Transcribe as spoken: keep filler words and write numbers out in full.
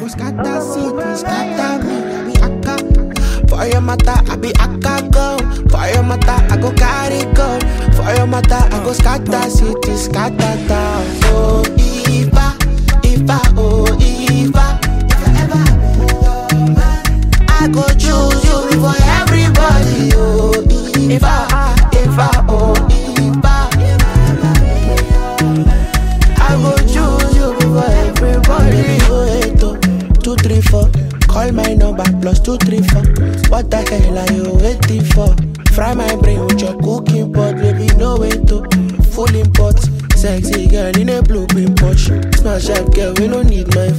go scatter city, scatter me, I be akka. For your matter, I be akka go. For your matter, I go carry go. For your matter, I go scatter city, scatter town. Oh, Ifa, Ifa, oh, Ifa. If I ever have your man, I go choose you before everybody. Oh, Ifa, Ifa, oh, Ifa. I go choose you before everybody. Oh, eight, oh, two, three, four. Call my number plus two, three, four. What the hell are you waiting for? Fry my brain with your cooking pot, baby, no way to full import. Sexy girl in a blue pin Porsche. Smash up girl, we don't need my